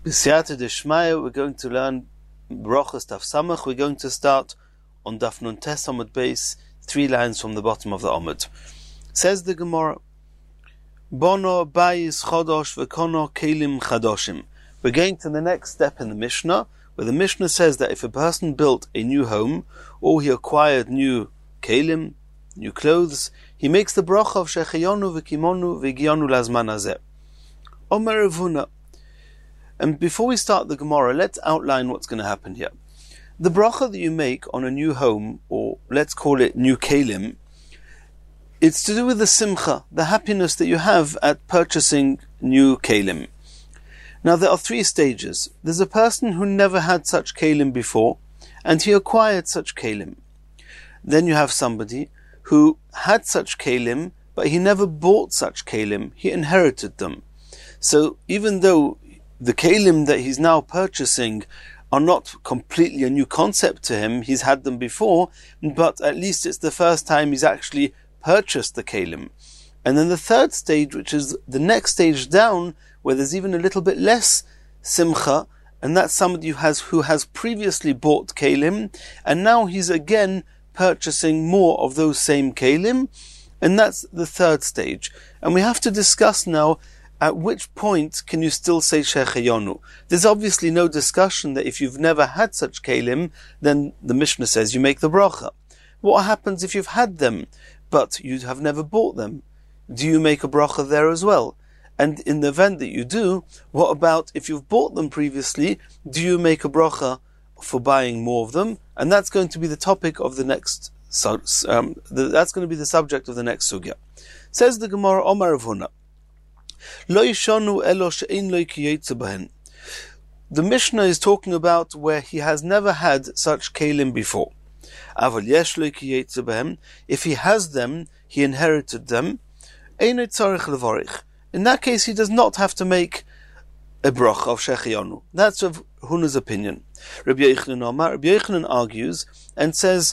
B'siyata d'shmaya, we're going to learn Brachos Daf Samach. We're going to start on Daf Nun Tes Amud Beis, 3 lines from the bottom of the Amud. Says the Gemara, Bono bayis chodosh v'kono kelim chadoshim. We're going to the next step in the Mishnah, where the Mishnah says that if a person built a new home, or he acquired new kelim, new clothes, he makes the bracha of shechayonu v'kimonu v'gionu lazman hazeh. Omer Rav Huna. And before we start the Gemara, let's outline what's going to happen here. The bracha that you make on a new home, or let's call it new kelim, it's to do with the simcha, the happiness that you have at purchasing new kelim. Now there are 3 stages. There's a person who never had such kelim before, and he acquired such kelim. Then you have somebody who had such kelim, but he never bought such kelim, he inherited them. So even though the kelim that he's now purchasing are not completely a new concept to him, he's had them before, but at least it's the first time he's actually purchased the kelim. And then the 3rd stage, which is the next stage down, where there's even a little bit less simcha, and that's somebody who has previously bought kelim, and now he's again purchasing more of those same kelim, and that's the 3rd stage. And we have to discuss now, at which point can you still say shechayonu? There's obviously no discussion that if you've never had such kelim, then the Mishnah says you make the bracha. What happens if you've had them, but you have never bought them? Do you make a bracha there as well? And in the event that you do, what about if you've bought them previously? Do you make a bracha for buying more of them? And that's going to be the topic of the next. That's going to be the subject of the next sugya. Says the Gemara, Omar Rav Huna. The Mishnah is talking about where he has never had such kelim before. If he has them, he inherited them. In that case, he does not have to make a bracha of shechayonu. That's Rav Huna's opinion. Rabbi Yochanan argues and says,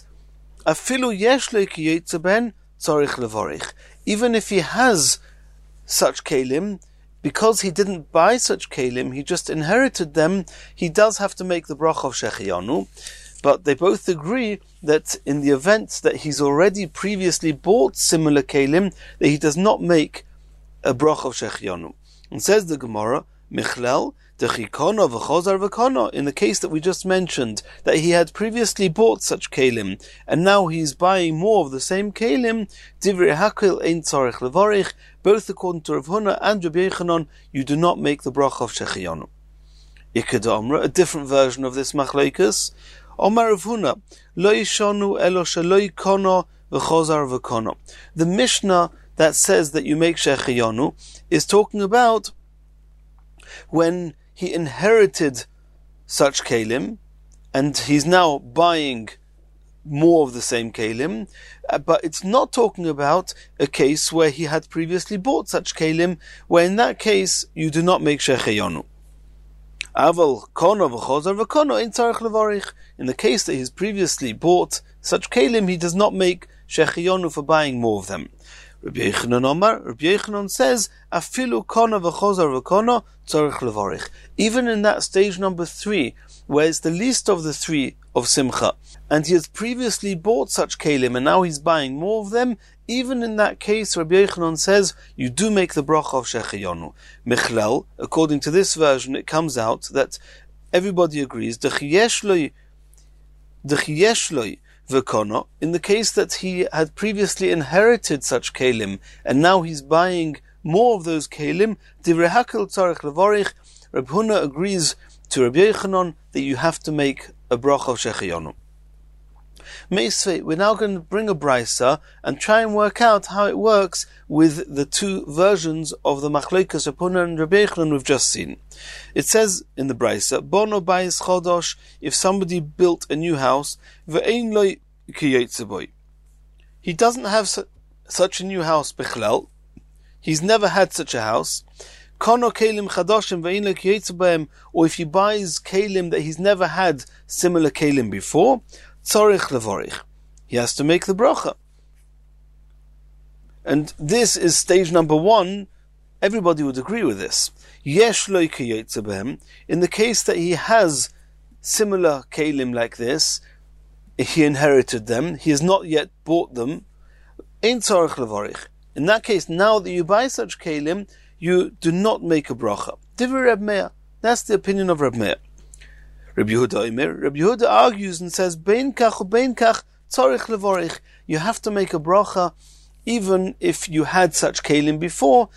even if he has such kelim, because he didn't buy such kelim, he just inherited them, he does have to make the bracha of shechayonu. But they both agree that in the event that he's already previously bought similar kelim, that he does not make a bracha of shechayonu. And says the Gemara, Michlel, Dechikono v'chozar v'kono, in the case that we just mentioned, that he had previously bought such kelim, and now he's buying more of the same kelim, Divrei Hakil ein tzarich levarich, both according to Rav Huna and Rabbi Yochanan, you do not make the bracha of shechayonu. Ikeda Amra, a different version of this machlokes, Omar Rav Huna, lo yishonu elo shelo yikono v'chozar v'kono. The Mishnah that says that you make shechayonu is talking about when he inherited such kelim, and he's now buying more of the same kelim, but it's not talking about a case where he had previously bought such kelim, where in that case you do not make shechayonu. Aval kono v'chozar v'kono ein tzarich levarich. In the case that he's previously bought such kelim, he does not make shechayonu for buying more of them. Rabbi Yochanan says, Afilu kono v'chozar v'kono tzarich levarich. Even in that stage number 3, where it's the least of the 3 of simcha, and he has previously bought such kelim, and now he's buying more of them, even in that case, Rabbi Yochanan says, you do make the bracha of shechayonu. Michlel, according to this version, it comes out that everybody agrees, Dechiyesh loi v'kono, in the case that he had previously inherited such kelim, and now he's buying more of those kelim, Divrei Hakil tzarich levarich, Reb Huna agrees to Rabbi Yochanan that you have to make a bracha of shechayonu. Meisvei, we're now going to bring a brisa and try and work out how it works with the 2 versions of the machlokes Reb Huna and Rabbi Yochanan we've just seen. It says in the brisa, Bono bayis chodosh, if somebody built a new house, ve'ein lo kiyotze boy. He doesn't have such a new house bichlel. He's never had such a house. Kono kelim chadoshim ve'ein lo kiyotze bohem, or if he buys kelim that he's never had similar kelim before, tzarich levarich, he has to make the bracha. And this is stage number 1. Everybody would agree with this. Yesh lo kiyotze behem, in the case that he has similar kelim like this, he inherited them, he has not yet bought them, ein tzarich levarich. In that case, now that you buy such kelim, you do not make a bracha. Divrei Reb Meir. That's the opinion of Reb Meir. Reb Yehuda argues and says, bein kach u bein kach tzarich levarich. You have to make a bracha even if you had such kelim before.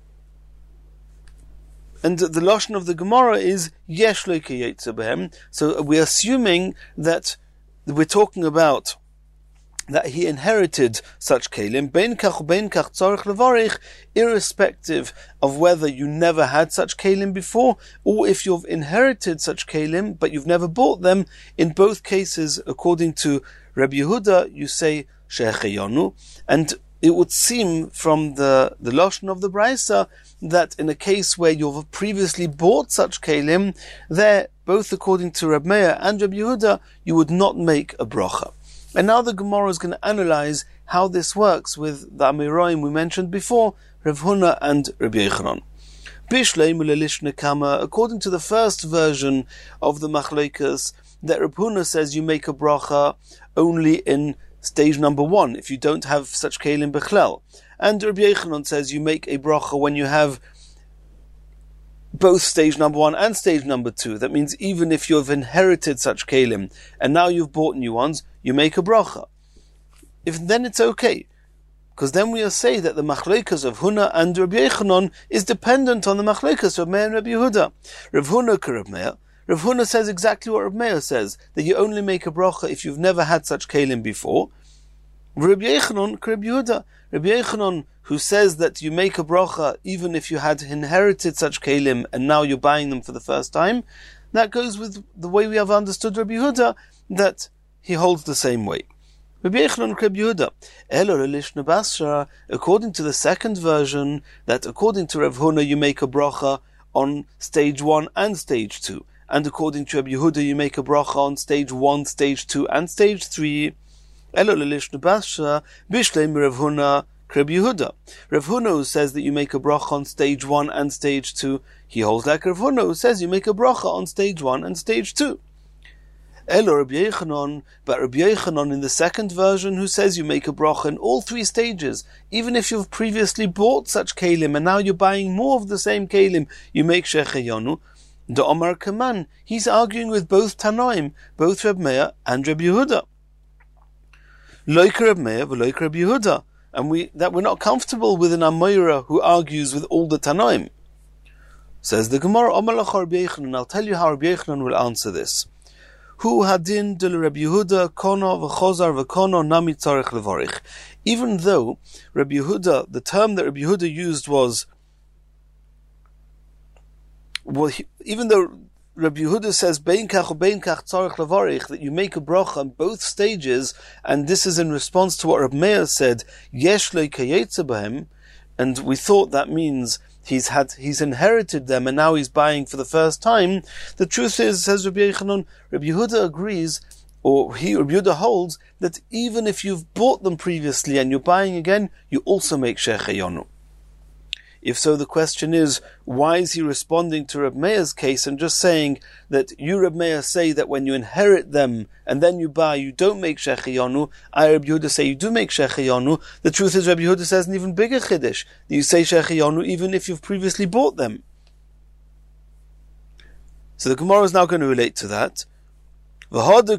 And the lashon of the Gemara is yesh lo kiyotze behem. So we're assuming that we're talking about that he inherited such kelim, bein kach u bein kach tzarich levarich, irrespective of whether you never had such kelim before, or if you've inherited such kelim, but you've never bought them. In both cases, according to Rabbi Yehuda, you say shehecheyanu, and it would seem from the lashon of the Braisa that in a case where you've previously bought such kelim, there, both according to Reb Meir and Rabbi Yehuda, you would not make a bracha. And now the Gemara is going to analyze how this works with the Amoraim we mentioned before, Rav Huna and Rabbi Yochanan. According to the first version of the Machlokes, that Rav Huna says you make a bracha only in stage number 1, if you don't have such kelim bechlel. And Rabbi Yochanan says you make a bracha when you have both stage number 1 and stage number 2. That means even if you've inherited such kelim and now you've bought new ones, you make a bracha. Then it's okay, because then we'll say that the Machlokes of Huna and Rabbi Yochanan is dependent on the Machlokes of Meir and Rabbi Yehuda. Rav Huna ka Rav Meir. Rav Huna says exactly what Rav Meir says, that you only make a bracha if you've never had such kelim before. Rabbi Yochanan ka Rabbi Yehuda. Rabbi Yochanan, who says that you make a bracha even if you had inherited such kelim and now you're buying them for the first time, that goes with the way we have understood Rabbi Yehuda, that he holds the same way. Rabbi Yochanan ka Rabbi Yehuda. Elo lelishna basra, according to the second version, that according to Rav Huna you make a bracha on stage 1 and stage 2. And according to Rabbi Yehuda, you make a bracha on stage 1, stage 2, and stage 3. Elo lelishna basra, bishleim Rav Huna ka Rabbi Yehuda. Rav Huna, who says that you make a bracha on stage 1 and stage 2, he holds like Rav Huna, who says you make a bracha on stage 1 and stage 2. Elo Rabbi Yochanan, but Rabbi Yochanan in the second version, who says you make a bracha in all 3 stages, even if you've previously bought such kelim and now you're buying more of the same kelim, you make shehecheyanu. The Omar Kaman, he's arguing with both Tanoim, both Reb Meir and Reb Yehuda. Loika Reb Meir, v'loika Reb Yehuda, and we're not comfortable with an Amoira who argues with all the Tanoim. Says the Gemara, Omar lach Rabbi Yochanan, and I'll tell you how Rabbi Yochanan will answer this. Hu hadin del Rabbi Yehuda kono v'chozar v'kono nami tzarich levarich. Even though Rabbi Yehuda, the term that Rabbi Yehuda used was, even though Rabbi Yehuda says bein kach u bein kach tzarich levarich, that you make a bracha on both stages, and this is in response to what Rabbi Meir said, yesh lo kiyotze behem, and we thought that means he's inherited them and now he's buying for the first time. The truth is, says Rabbi Yochanan, Rabbi Yehuda agrees, or Rabbi Yehuda holds, that even if you've bought them previously and you're buying again, you also make shehecheyanu. If so, the question is, why is he responding to Reb Meir's case and just saying that you, Reb Meir, say that when you inherit them and then you buy, you don't make shehecheyanu? I, Reb Yehuda, say you do make shehecheyanu. The truth is, Reb Yehuda says an even bigger chiddush, that you say shehecheyanu even if you've previously bought them. So the Gemara is now going to relate to that. The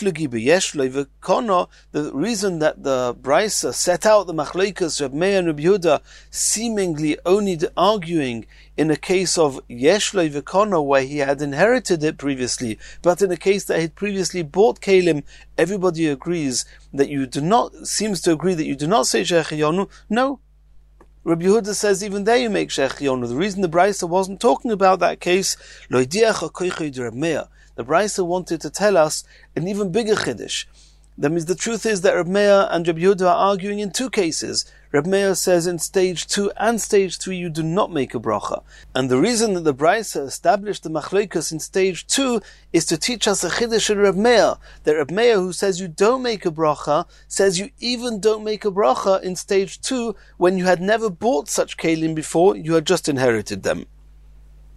reason that the Braisa set out the Machlokes Reb Meir and Reb Yehuda seemingly only arguing in a case of Yesh Lo V'Kono, where he had inherited it previously, but in a case that he had previously bought Kalim, everybody agrees that seems to agree that you do not say Shehecheyanu. No. Rabbi Yehuda says even there you make Shehecheyanu. The reason the Braisa wasn't talking about that case, Lo Yidiach HaKoichei de Reb Meir. The Braisa wanted to tell us an even bigger chiddush. That means the truth is that Reb Meir and Rabbi Yehuda are arguing in 2 cases. Reb Meir says in stage 2 and stage 3 you do not make a bracha. And the reason that the Braisa established the Machlokes in stage 2 is to teach us a chiddush in Reb Meir. That Reb Meir, who says you don't make a bracha, says you even don't make a bracha in stage 2 when you had never bought such kelim before, you had just inherited them.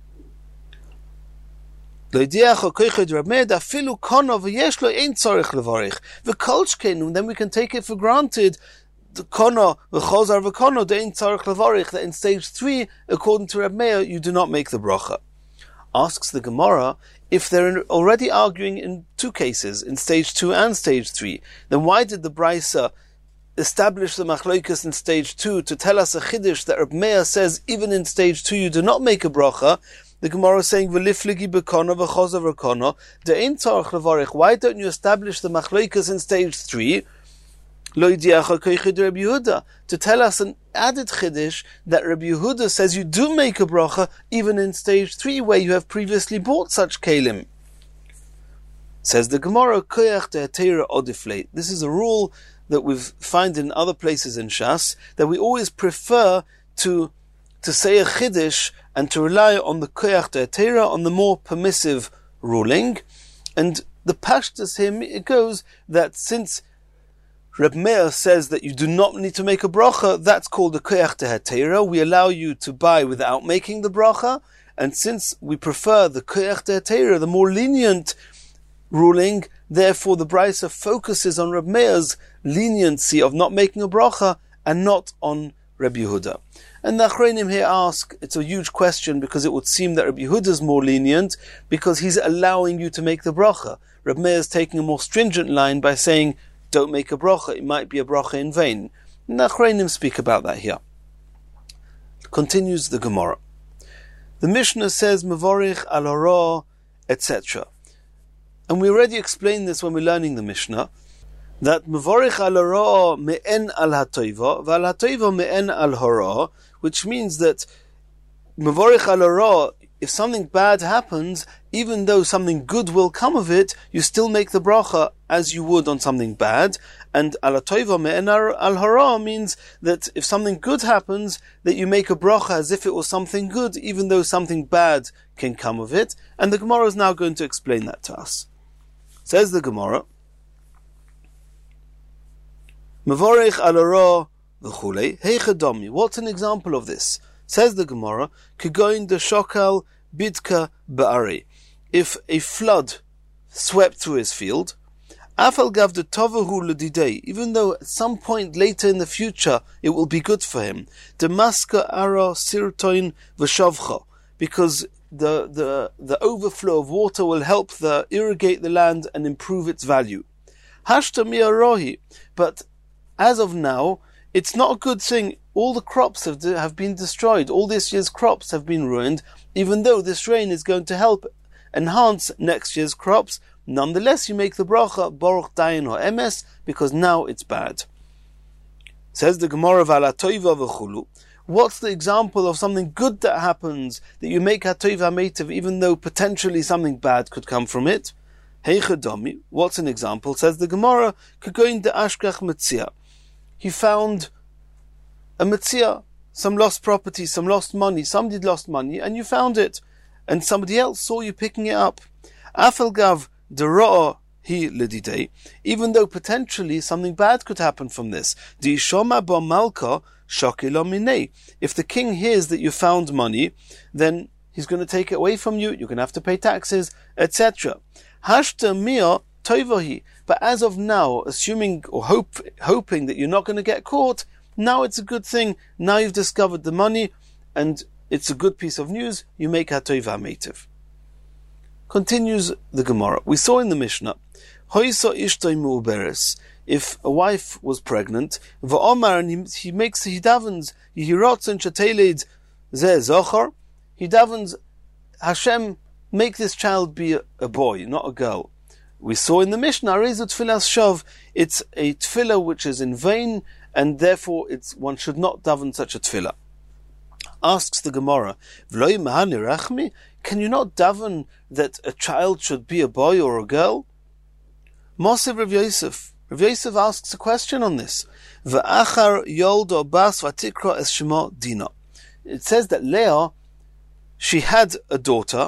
Then we can take it for granted that in stage 3, according to Reb Meir, you do not make the bracha. Asks the Gemara, if they're already arguing in 2 cases, in stage 2 and stage 3, then why did the Brisa establish the machloikas in stage 2 to tell us a chiddush that Reb Meir says even in stage 2 you do not make a bracha? The Gemara is saying, "V'lifligi bekono v'chozav rekono." De'ein tzarich levarich. Why don't you establish the machloikas in stage 3? Lo yidiacha koichid Reb Yehuda, to tell us an added chiddush that Reb Yehuda says you do make a bracha even in stage 3 where you have previously bought such kelim. Says the Gemara, koyach de'atera odiflate. This is a rule that we find in other places in Shas, that we always prefer to say a chiddush and to rely on the koyach de'atera, on the more permissive ruling. And the pashtus here, it goes that since Reb Meir says that you do not need to make a bracha, that's called a koyach de'atera. We allow you to buy without making the bracha, and since we prefer the koyach de'atera, the more lenient ruling, therefore the Brisa focuses on Reb Meir's leniency of not making a bracha and not on Reb Yehuda. And the Achronim here ask, it's a huge question because it would seem that Reb Yehuda is more lenient because he's allowing you to make the bracha. Reb Meir is taking a more stringent line by saying, don't make a bracha, it might be a bracha in vain. And the Achronim speak about that here. Continues the Gemara. The Mishnah says, Mevorich al hara, etc. And we already explained this when we're learning the Mishnah, that Mevorich al hara me'en al hatoiva, v'al hatoiva me'en al hara, which means that Mevorich al hara, if something bad happens, even though something good will come of it, you still make the bracha as you would on something bad. And al hatoiva me'en al hara means that if something good happens, that you make a bracha as if it was something good, even though something bad can come of it. And the Gemara is now going to explain that to us. Says the Gemara, Mevorich al hara v'chulei heichadomi. What's an example of this? Says the Gemara, Kegoin de shokal bidka ba'ari. If a flood swept through his field, afal gav de tovahu l'didei, even though at some point later in the future it will be good for him, demaska ara sirtoin v'shavcha, because the overflow of water will help irrigate the land and improve its value. Hashta mi'arohi, but as of now, it's not a good thing. All the crops have been destroyed. All this year's crops have been ruined, even though this rain is going to help enhance next year's crops. Nonetheless, you make the bracha, Baruch Dayan Ha'emes, because now it's bad. Says the Gemara, V'ala toiva v'chulu. What's the example of something good that happens, that you make ha'toiv ha'meitiv, even though potentially something bad could come from it? Heichadomi. What's an example? Says the Gemara, Kegoin de ashkach metzia. He found a metzia, some lost property, some lost money. Somebody lost money, and you found it, and somebody else saw you picking it up. Afel gav dero'ah hi ledidei, even though potentially something bad could happen from this. Di shoma bo malka shokilo minei. If the king hears that you found money, then he's going to take it away from you. You're going to have to pay taxes, etc. Hashta mia toivahi. But as of now, assuming or hoping that you're not going to get caught, now it's a good thing. Now you've discovered the money, and it's a good piece of news. You make hatoiv ha'meitiv. Continues the Gemara. We saw in the Mishnah, Hoysa ishtoi mu'beres. If a wife was pregnant, v'omar, and he davens, yihiratzon shateled zeh zochar, he davens, Hashem, make this child be a boy, not a girl. We saw in the Mishnah, Arezu tfilas shav, it's a tefillah which is in vain, and therefore one should not daven such a tefillah. Asks the Gemara, V'loi mahani rachmi, can you not daven that a child should be a boy or a girl? Mosiv Rav Yosef. Rav Yosef asks a question on this. V'achar yoldo bas v'tikra es shemo Dina. It says that Leah, she had a daughter,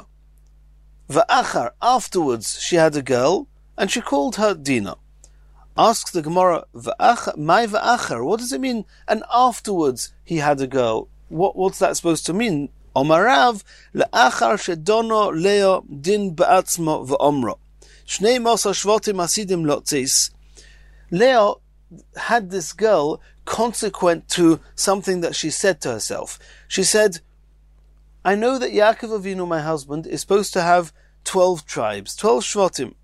V'achar, afterwards she had a girl, and she called her Dina. Asks the Gemara, my v'achar, what does it mean? And afterwards he had a girl. What's that supposed to mean? Omarav le'achar shedono Leo din ba'atzmo v'omro. Shnei mosa shvotim asidim lotzis. Leo had this girl consequent to something that she said to herself. She said, I know that Yaakov Avinu, my husband, is supposed to have 12 tribes, 12 shvotim.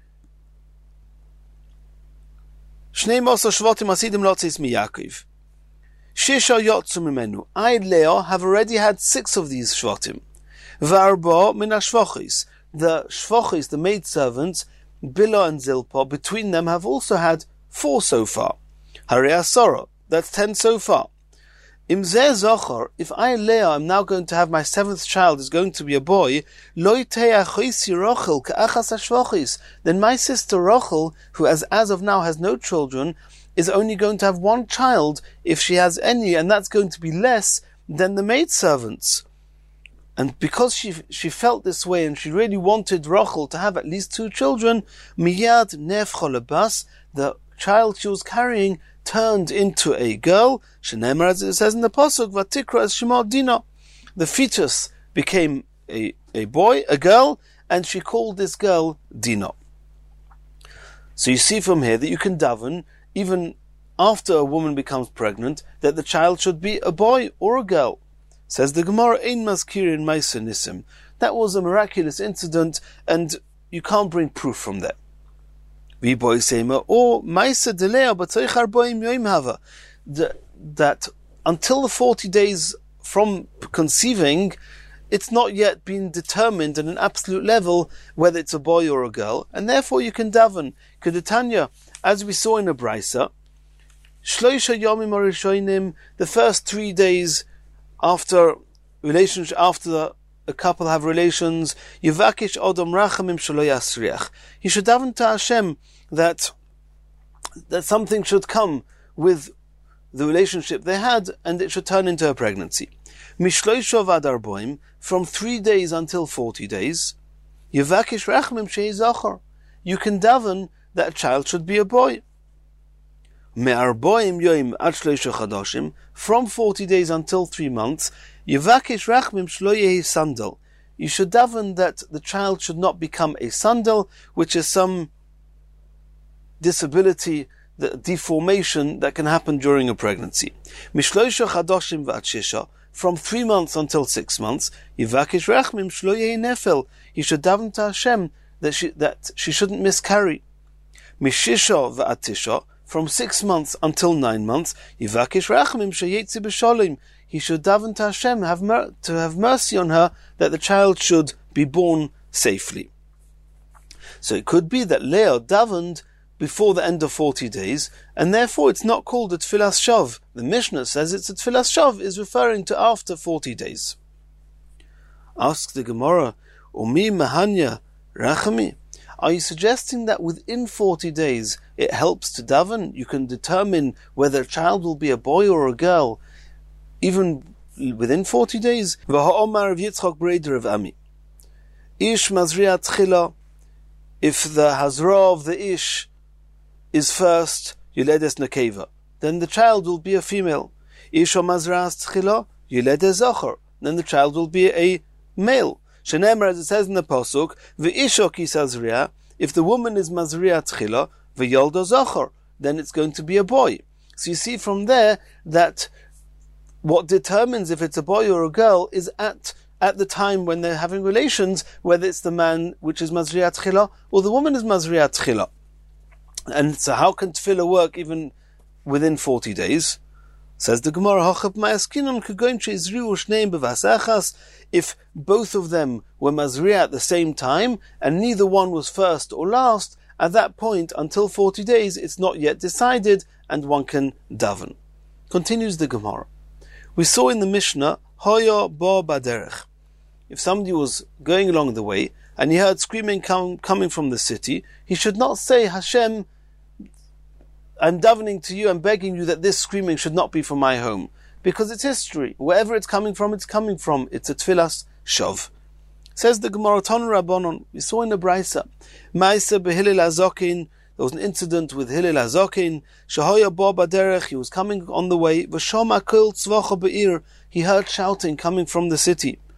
Shnei mosa shvotim asidim lotzis mi Yaakov. Shisha yotzu mimenu. I, Leo, have already had 6 of these shvotim. V'arbo min hashvochis. The shvochis, the maidservants, Bila and Zilpah, between them have also had 4 so far. Harei asara. That's 10 so far. Im zeh zochar, if I, Leah, am now going to have my 7th child is going to be a boy, lo yitei achoisi Rochel ka'achas hashvochis. Then my sister Rochel, who as of now has no children, is only going to have 1 child if she has any, and that's going to be less than the maidservants. And because she felt this way and she really wanted Rochel to have at least 2 children, miyad nefcha lebas, the child she was carrying turned into a girl. Shenemar, as it says in the pasuk, vatikra es shema Dina. The fetus became a boy, a girl, and she called this girl Dina. So you see from here that you can daven even after a woman becomes pregnant, that the child should be a boy or a girl. Says the Gemara, Ein maskirin ma'aseh nisim. That was a miraculous incident, and you can't bring proof from that. Or ma'aseh delea b'tzorich arboim yoim hava. That until the 40 days from conceiving, it's not yet been determined at an absolute level whether it's a boy or a girl, and therefore you can daven. Kedetanya, as we saw in a Brisa, Shloisha Yomim Arishonim, the first 3 days after relationship, after a couple have relations, Yevakish Odom Rachamim Shelo Yasriach. He should daven to Hashem that something should come with the relationship they had, and it should turn into a pregnancy. Mishloisha Vad Arboim, from 3 days until 40 days, Yevakish Rachamim Shei Zachar. You can daven that a child should be a boy. Me'arboim yoim ad shloisha chadashim, from 40 days until 3 months, Yevakish rachmim shlo yehi sandal. You should daven that the child should not become a sandal, which is some disability, the deformation that can happen during a pregnancy. Mishloisha chadashim v'ad shisha, from 3 months until 6 months, Yevakish rachmim shlo yehi nefel. You should daven to Hashem that she shouldn't miscarry. Mishisha v'ad tisha, from 6 months until 9 months, Yivakish Rachamim sheyetzi b'sholim. He should daven to Hashem to have mercy on her, that the child should be born safely. So it could be that Leah davened before the end of 40 days, and therefore it's not called a Tfilas Shav. The Mishnah says it's a Tfilas Shav, is referring to after 40 days. Ask the Gemara, Umi Mahanya Rachami. Are you suggesting that within 40 days it helps to daven? You can determine whether a child will be a boy or a girl, even within 40 days? V'ha'omar of Yitzchak Breder of Ami. Ish mazriat tchila. If the hazra of the ish is first, Yuledes nekeva, then the child will be a female. Ish mazriat tchila, Yuledes zachar, then the child will be a male. Shenemar, as it says in the pasuk, v'isha kisazriya. If the woman is mazriya tchila, v'yolda zachar, then it's going to be a boy. So you see from there that what determines if it's a boy or a girl is at the time when they're having relations, whether it's the man which is mazriya tchila or the woman is mazriya tchila. And so how can tefillah work even within 40 days? Says the Gemara, if both of them were mazriya at the same time, and neither one was first or last, at that point, until 40 days, it's not yet decided, and one can daven. Continues the Gemara. We saw in the Mishnah, Hoya bo baderech. If somebody was going along the way, and he heard screaming coming from the city, he should not say, Hashem, I'm davening to you, I'm begging you that this screaming should not be from my home. Because it's history. Wherever it's coming from, it's coming from. It's a tfilas shav. Says the Gemara, Tanu Rabbanon, we saw in the Brisa, Ma'aseh b'Hillel HaZokin, there was an incident with Hillel HaZokin, Shehoya bo baderech, he was coming on the way, V'shoma kol tzvacha be'ir, he heard shouting coming from the city.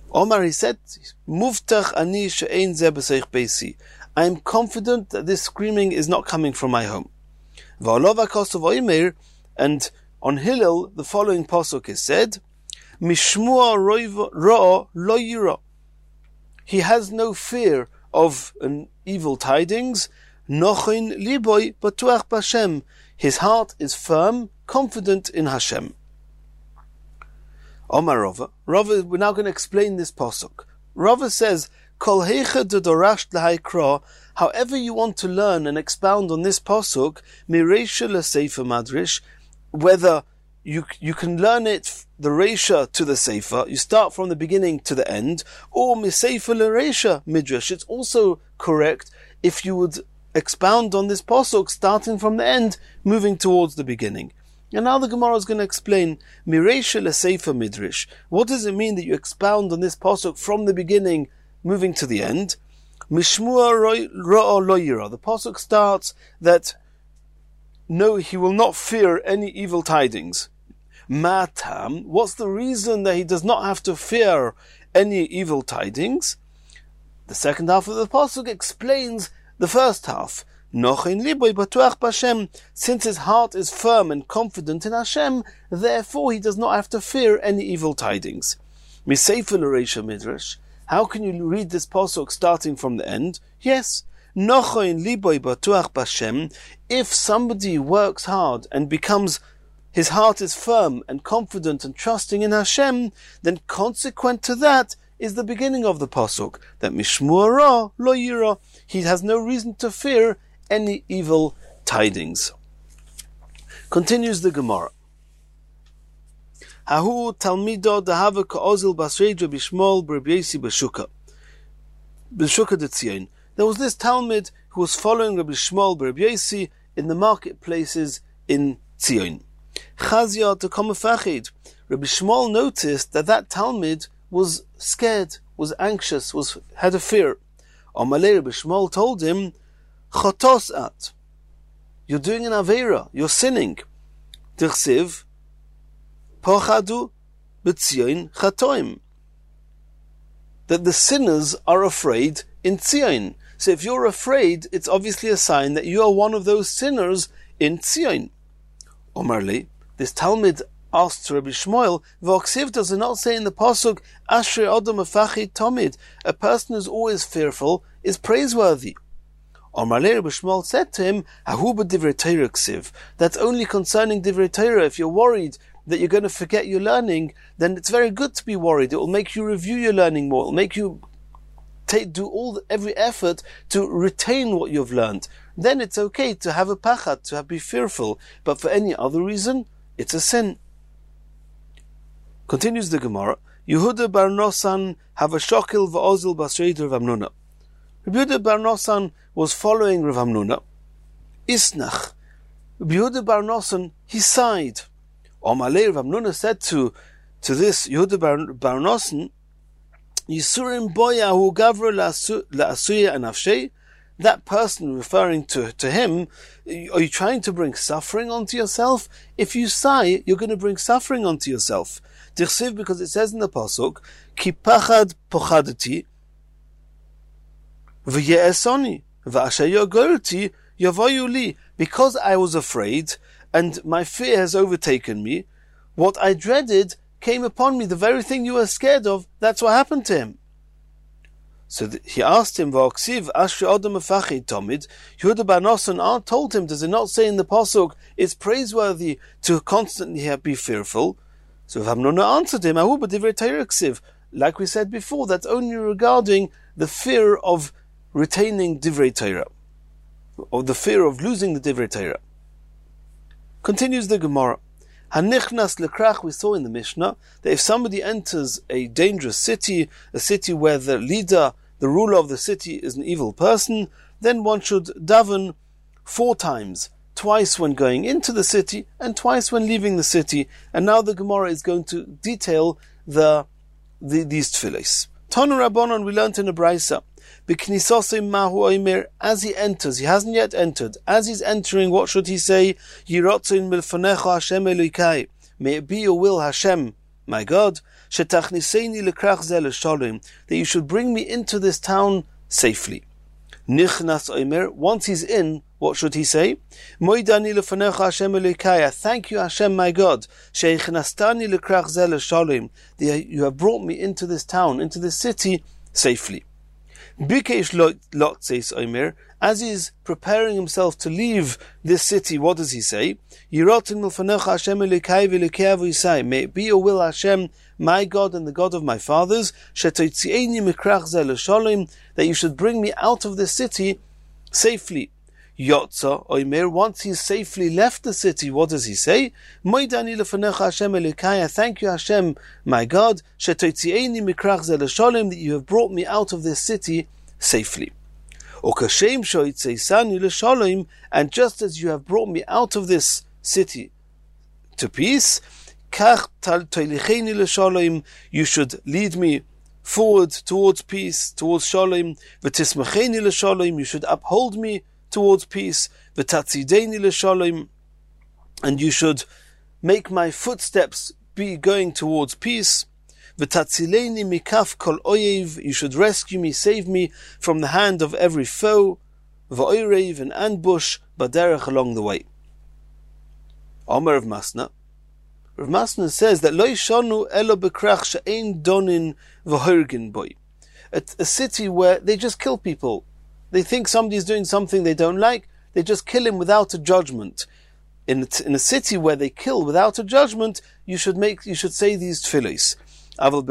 Omar, he said, Muftach ani she'ein zeh b'seich beisi. I am confident that this screaming is not coming from my home. V'olov ha'kosov oimer, and on Hillel, the following pasuk is said, Mishmua ro'o lo yira. He has no fear of an evil tidings. Nochin liboy batuach b'Hashem. His heart is firm, confident in Hashem. Omar Rava, we're now going to explain this pasuk. Rava says, Kol heicha d'dorash l'haikra. However you want to learn and expound on this pasuk, mireisha l'seifa madrish, whether you can learn it the reisha to the seifa, you start from the beginning to the end, or miseifa l'reisha midrash. It's also correct if you would expound on this pasuk starting from the end, moving towards the beginning. And now the Gemara is going to explain Mireisha l'seifa midrash. What does it mean that you expound on this pasuk from the beginning, moving to the end? Mishmua ro'o lo yira. The pasuk starts that no, he will not fear any evil tidings. Matam. What's the reason that he does not have to fear any evil tidings? The second half of the pasuk explains the first half. Nochin liboy batuach b'Hashem. Since his heart is firm and confident in Hashem, therefore he does not have to fear any evil tidings. Miseifa l'reisha midrash. How can you read this pasuk starting from the end? Yes, Nochin liboy batuach b'Hashem. If somebody works hard and becomes, his heart is firm and confident and trusting in Hashem, then consequent to that is the beginning of the pasuk, that Mishmua ro'o lo yira. He has no reason to fear any evil tidings. Continues the Gemara. Hahu talmido dahava ka'ozil basreid Rabbi Shmuel b'Rabbi Yosi b'Shuka d'Tzion. There was this Talmud who was following Rabbi Shmuel b'Rabbi Yosi in the marketplaces in Tzion. Chazia to Komafachid. Rabbi Shmuel noticed that Talmud was scared, was anxious, had a fear. Amalei Rabbi Shmuel told him, Chotos at. You're doing an Aveira, you're sinning. Tirsiv, Pochadu, B'Tzion, Chatoim. That the sinners are afraid in Tzion. So if you're afraid, it's obviously a sign that you are one of those sinners in Tzion. Omarli, this Talmud asked Rabbi Shmuel, V'oksiv, does it not say in the pasuk, Ashrei Adam Afachid Tomid, a person who's always fearful is praiseworthy. Omarle Rabbi Shmuel said to him, Hahu b'divrei Torah ksiv. That's only concerning divrei Torah. If you're worried that you're going to forget your learning, then it's very good to be worried. It will make you review your learning more. It will make you do every effort to retain what you've learned. Then it's okay to have a pachat, to be fearful. But for any other reason, it's a sin. Continues the Gemara. Yehuda bar Nosan have a shokil v'ozil basreid Rav Hamnuna. Rabbi Yehuda bar Nosan was following Rav Hamnuna. Isnach. Rabbi Yehuda bar Nosan, he sighed. Omalei Rav Hamnuna said to this Yehuda bar Nosan, Yisurim boya hu gavra la'asuya anafshei. That person, referring to him, are you trying to bring suffering onto yourself? If you sigh, you're going to bring suffering onto yourself. Tichsiv, because it says in the pasuk, Ki pachad pochadati v'ye'esoni v'asher yogolti yavoyu li. Because I was afraid and my fear has overtaken me, what I dreaded came upon me. The very thing you were scared of, that's what happened to him. So he asked him, V'oksiv Ashrei Adam Afachid Tomid. Yehuda bar Nosan told him, does it not say in the pasuk, it's praiseworthy to constantly be fearful? So Hamnuna answered him, Ahu b'divrei Torah ksiv. Like we said before, that's only regarding the fear of retaining divrei Torah, or the fear of losing the divrei Torah. Continues the Gemara. Hanichnas lekrach, we saw in the Mishnah that if somebody enters a dangerous city, a city where the leader, the ruler of the city is an evil person, then one should daven 4 times, twice when going into the city and twice when leaving the city. And now the Gemara is going to detail these tefillos. Tanu Rabbanon, we learnt in a Braisa, as he enters, he hasn't yet entered. As he's entering, what should he say? May it be your will, Hashem, my God. shetachniseni lekrach ze leshalom, that you should bring me into this town safely. Nichnas omer, once he's in, what should he say? Moidani lefanecha Hashem Elokai, thank you Hashem my God, sheichnastani lekrach ze leshalom, that you have brought me into this town, into this city safely. Bikesh lot says omer, as he is preparing himself to leave this city, what does he say? Yirotin milfanecha Hashem Elokai v'Elokei avosai, may it be your will Hashem, my God and the God of my fathers, shetotzieni mikrach ze leshalom, that you should bring me out of this city safely. Yotza omer, once he's safely left the city, what does he say? Moidani lefanecha Hashem Elokai, thank you Hashem, my God, shetotzieni mikrach ze leshalom, that you have brought me out of this city safely. And just as you have brought me out of this city to peace, you should lead me forward towards peace, towards shalom. You should uphold me towards peace. And you should make my footsteps be going towards peace. V'tatzileni mikaf kol oyev, you should rescue me, save me from the hand of every foe, v'oirev, and ambush, baderech, along the way. Omer of Masna. Rav Masna says that lo yishanu elo bekrach she'ein donin v'horgin boy. A city where they just kill people. They think somebody is doing something they don't like, they just kill him without a judgment. In a city where they kill without a judgment, you should say these tefillos. But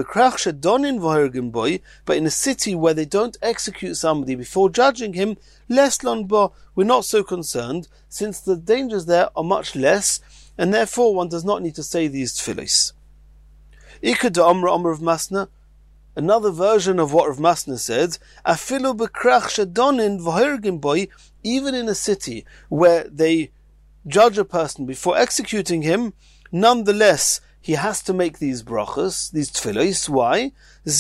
in a city where they don't execute somebody before judging him, we're not so concerned, since the dangers there are much less, and therefore one does not need to say these tefillos. Ikad Amra Amr of Masna, another version of what Rav Masna said, Afilu bekrach shedonin v'horgin boy, even in a city where they judge a person before executing him, nonetheless he has to make these brachas, these tefillos. Why?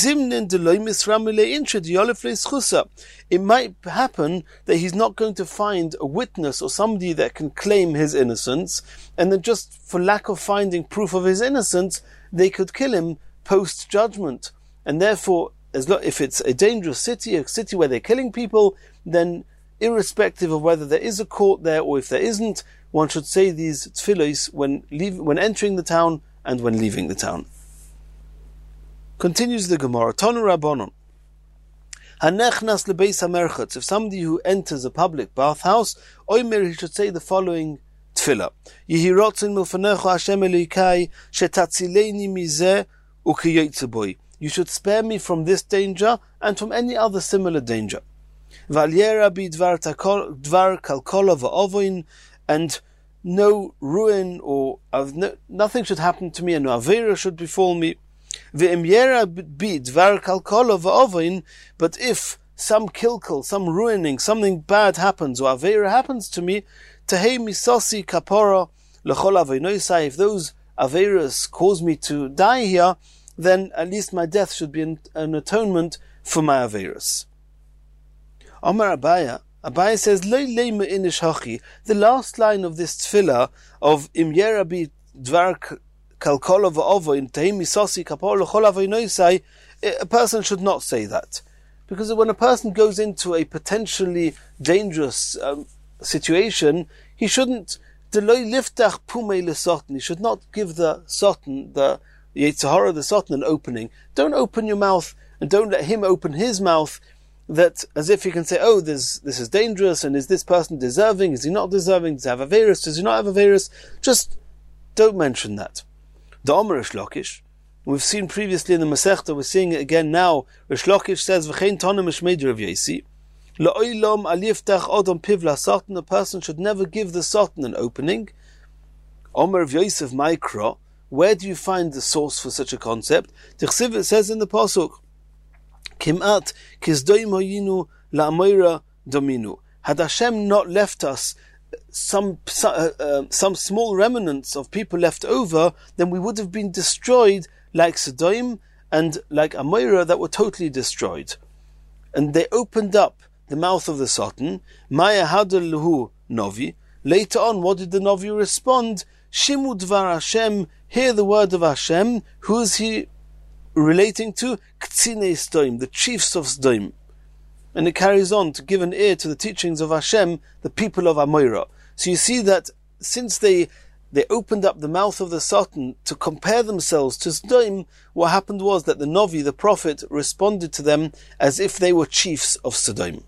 It might happen that he's not going to find a witness or somebody that can claim his innocence, and then just for lack of finding proof of his innocence, they could kill him post-judgment. And therefore, if it's a dangerous city, a city where they're killing people, then irrespective of whether there is a court there or if there isn't, one should say these tefillos when entering the town and when leaving the town. Continues the Gemara, Tonu Rabbanon. Hanechnas lebeis hamerchatz, if somebody who enters a public bathhouse, oimer, he should say the following tefillah. Yehi rotzin milfanecha Hashem Elokai, shetatzileni mizeh ukiyotze boi. You should spare me from this danger and from any other similar danger. Valyera bi dvar kalkola va'ovoin, and no ruin or nothing should happen to me, and no avera should befall me. Ve'imyera bi dvar kalkola va'ovoin, but if some kilkel, some ruining, something bad happens or avera happens to me, tehei misosi kapora l'chol avonosai, if those averas cause me to die here, then at least my death should be an atonement for my averas. Amar Abaya says, the last line of this tefillah of Im Yerabi Dvar Kalkola Va'ova in Tehim Misosi Kapol L'chol Avonosai, a person should not say that. Because when a person goes into a potentially dangerous situation, he shouldn't liftach pumei lesoten. He should not give the soten, the Yetzirah, the soten, an opening. Don't open your mouth and don't let him open his mouth, that as if he can say, oh, this is dangerous, and is this person deserving? Is he not deserving? Does he have a virus? Does he not have a virus? Just don't mention that. The Omer Rish Lakish, we've seen previously in the Masechta, we're seeing it again now. Rish Lakish says, V'chein tonem mishmei Rav Yesi, La'oilom al yiftach odom piv la'soten, a person should never give the soten an opening. Omer of Yosef Mikra, where do you find the source for such a concept? Tichsiv, it says in the Pasuk, Kimat kizdoim hoyinu la'amoira dominu. Had Hashem not left us some small remnants of people left over, then we would have been destroyed like Sodom and like Amorah that were totally destroyed. And they opened up the mouth of the Satan. Maya hadal lahu novi. Later on, what did the novi respond? Shimu dvar Hashem. Hear the word of Hashem. Who is he relating to Ktsine Sdoim, the chiefs of Sdoim. And it carries on to give an ear to the teachings of Hashem, the people of Amorah. So you see that since they opened up the mouth of the Satan to compare themselves to Sdoim, what happened was that the Novi, the prophet, responded to them as if they were chiefs of Sodom.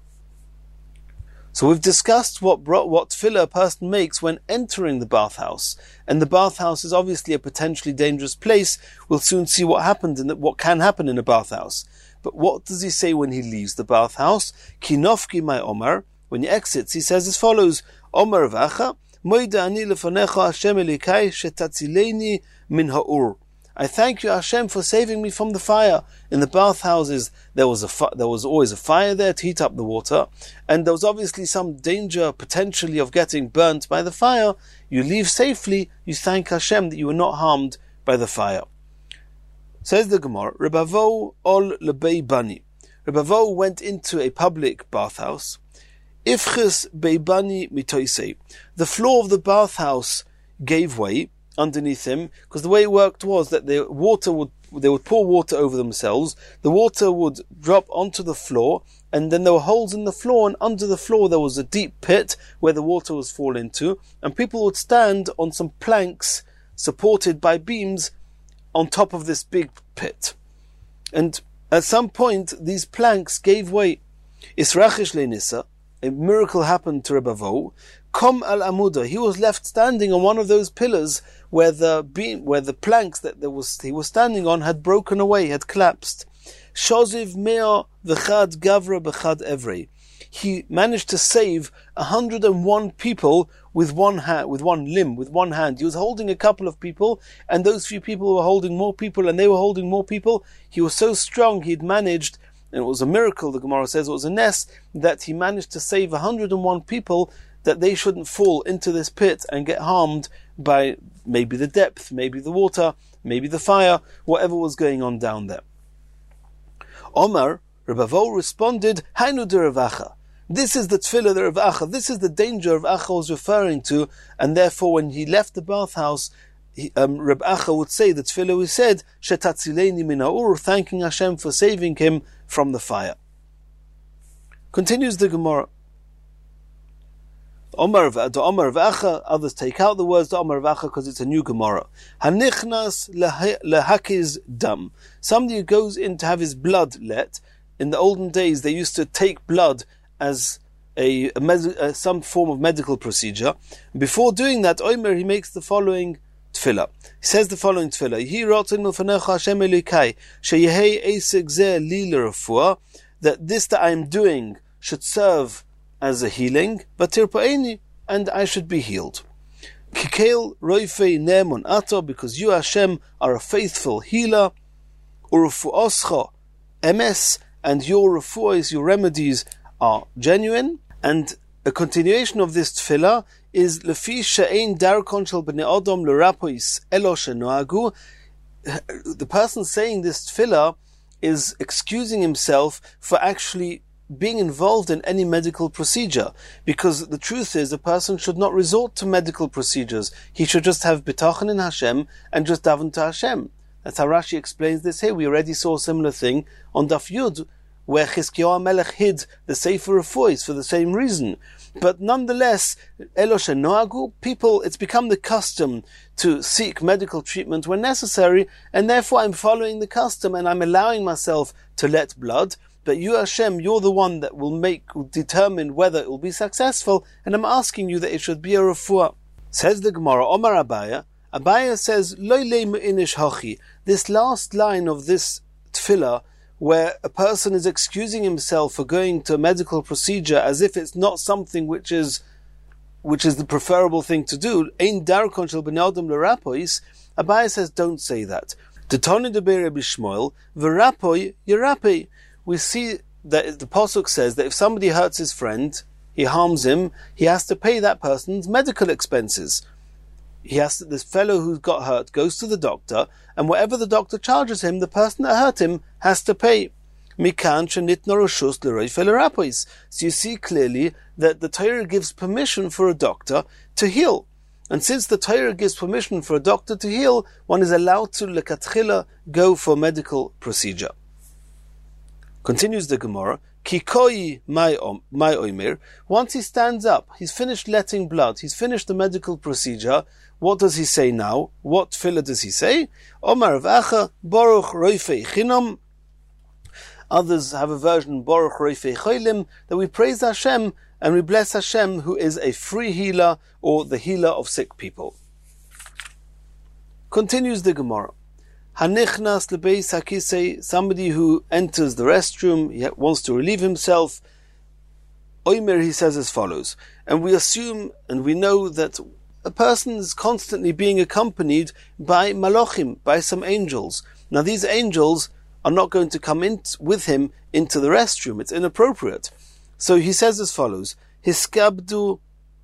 So we've discussed what tefillah a person makes when entering the bathhouse. And the bathhouse is obviously a potentially dangerous place. We'll soon see what can happen in a bathhouse. But what does he say when he leaves the bathhouse? Kinofki my Omar. When he exits, he says as follows: Omar vacha, moida ani lefanecha Hashem elikai shetatzileni min ha'ur. I thank you, Hashem, for saving me from the fire. In the bathhouses, there was always a fire there to heat up the water, and there was obviously some danger potentially of getting burnt by the fire. You leave safely, you thank Hashem that you were not harmed by the fire. Says the Gemara, Rebavo ol lebei bani. Rebavo went into a public bathhouse. Ifchis beibani mitoisei. The floor of the bathhouse gave way underneath him, because the way it worked was that they would pour water over themselves, the water would drop onto the floor, and then there were holes in the floor, and under the floor there was a deep pit where the water was falling into, and people would stand on some planks supported by beams on top of this big pit. And at some point these planks gave way. Israchish lenissa, a miracle happened to Rebavo. Kom al amuda, he was left standing on one of those pillars where the planks that he was standing on had broken away, had collapsed. Shoziv mea v'chad gavra b'chad evrei. He managed to save 101 people with one limb, with one hand. He was holding a couple of people, and those few people were holding more people, and they were holding more people. He was so strong, he'd managed, and it was a miracle, the Gemara says, it was a ness, that he managed to save 101 people, that they shouldn't fall into this pit and get harmed by maybe the depth, maybe the water, maybe the fire, whatever was going on down there. Omar, Rebavo responded, Hainu de Ravacha. This is the tefillah of Acha. This is the danger of Acha was referring to, and therefore when he left the bathhouse, Reb Acha would say the tefillah we said, Shetatzileni min ha'ur, thanking Hashem for saving him from the fire. Continues the Gemara. Omar of Acha, others take out the words to Omar of Acha because it's a new Gemara. Hanichnas lehakiz dam. Somebody who goes in to have his blood let. In the olden days, they used to take blood as some form of medical procedure. Before doing that, Omer, he makes the following tefillah. He says the following tefillah: that this that I am doing should serve as a healing, and I should be healed. Kikeil roifei nemon ato, because you Hashem are a faithful healer. Urufuoscha emes, and your refuahs, your remedies, are genuine. And a continuation of this tefillah is lefi she'ein darkon shel bnei adam l'rapois elo shenoagu. The person saying this tefillah is excusing himself for actually being involved in any medical procedure, because the truth is a person should not resort to medical procedures. He should just have bitachon in Hashem and just daven to Hashem. That's how Rashi explains this here. We already saw a similar thing on Daf Yud, where Chizkiyahu Melech hid the Sefer Refuahs for the same reason. But nonetheless, Elosh Noagu, people, it's become the custom to seek medical treatment when necessary, and therefore I'm following the custom and I'm allowing myself to let blood. But you, Hashem, you're the one that will determine whether it will be successful, and I'm asking you that it should be a refuah. Says the Gemara, Omar Abaya. Abaya says, Lo leimu inish hachi. This last line of this tefillah, where a person is excusing himself for going to a medical procedure as if it's not something which is the preferable thing to do, Ein darkon shel bnei adam l'rapois, Abaya says, don't say that. Detoni debei Rabbi Shmuel, v'rapoi yerapei. We see that the Pasuk says that if somebody hurts his friend, he harms him, he has to pay that person's medical expenses. This fellow who got hurt goes to the doctor, and whatever the doctor charges him, the person that hurt him has to pay. So you see clearly that the Torah gives permission for a doctor to heal. And since the Torah gives permission for a doctor to heal, one is allowed to lekatchila go for medical procedure. Continues the Gemara, Kikoi my omer. Once he stands up, he's finished letting blood, he's finished the medical procedure. What does he say now? What tefillah does he say? Omar Avacha Baruch Roifei Chinam. Others have a version Baruch Roifei Cholim, that we praise Hashem and we bless Hashem, who is a free healer, or the healer of sick people. Continues the Gemara. Hanichnas lebeis hakisei, somebody who enters the restroom, he wants to relieve himself. Omer, he says as follows, and we assume and we know that a person is constantly being accompanied by malachim, by some angels. Now these angels are not going to come in with him into the restroom. It's inappropriate. So he says as follows, Hiskabdu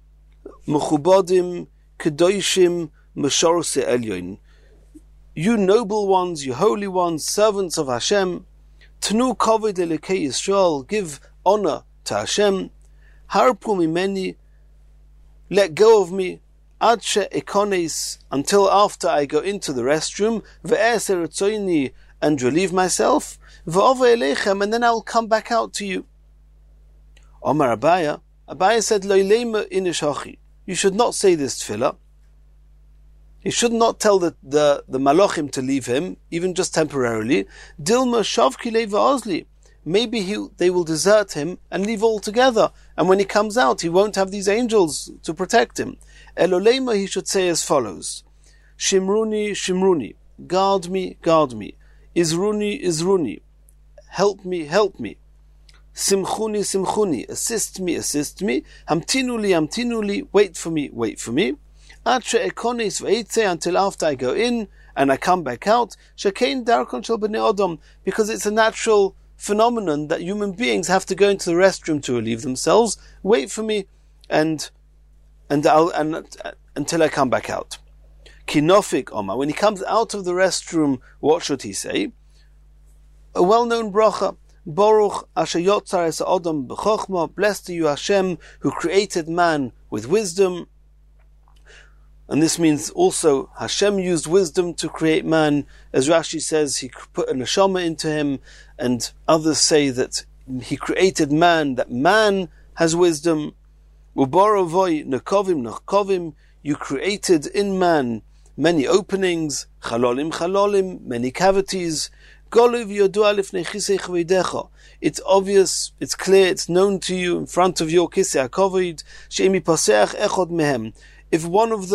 mechubodim kedoshim meshorse elyon. You noble ones, you holy ones, servants of Hashem, Tnu koved lelekei Yisrael, give honor to Hashem, Harpu mimeni, let go of me, Ad she'ekones, until after I go into the restroom, ve'eser etzoini, and relieve myself, ve'ova elechem, and then I'll come back out to you. Omar Abaya said, Lo ilema inish hachi, you should not say this tefillah. He should not tell the malachim to leave him, even just temporarily. Dilma shavki le'va'ozli. Maybe they will desert him and leave altogether. And when he comes out, he won't have these angels to protect him. Elolema, he should say as follows. Shimruni, Shimruni. Guard me, guard me. Izruni, Izruni. Help me, help me. Simchuni, Simchuni. Assist me, assist me. Hamtinuli, Hamtinuli. Wait for me, wait for me. Until after I go in and I come back out, because it's a natural phenomenon that human beings have to go into the restroom to relieve themselves. Wait for me and until I come back out. Kinofik Omar, when he comes out of the restroom, what should he say? A well-known bracha. Baruch asher yotzar es ha'adam b'chochma. Blessed are you, Hashem, who created man with wisdom. And this means also Hashem used wisdom to create man. As Rashi says, he put a neshama into him, and others say that he created man, that man has wisdom. Ubarovoi nekovim nekovim, you created in man many openings, chalolim chalolim, many cavities. Goluv yodua lifnei chisei chavodecha. It's obvious, it's clear, it's known to you in front of your kisei hakovod. She'emi paseach echod mehem. If one of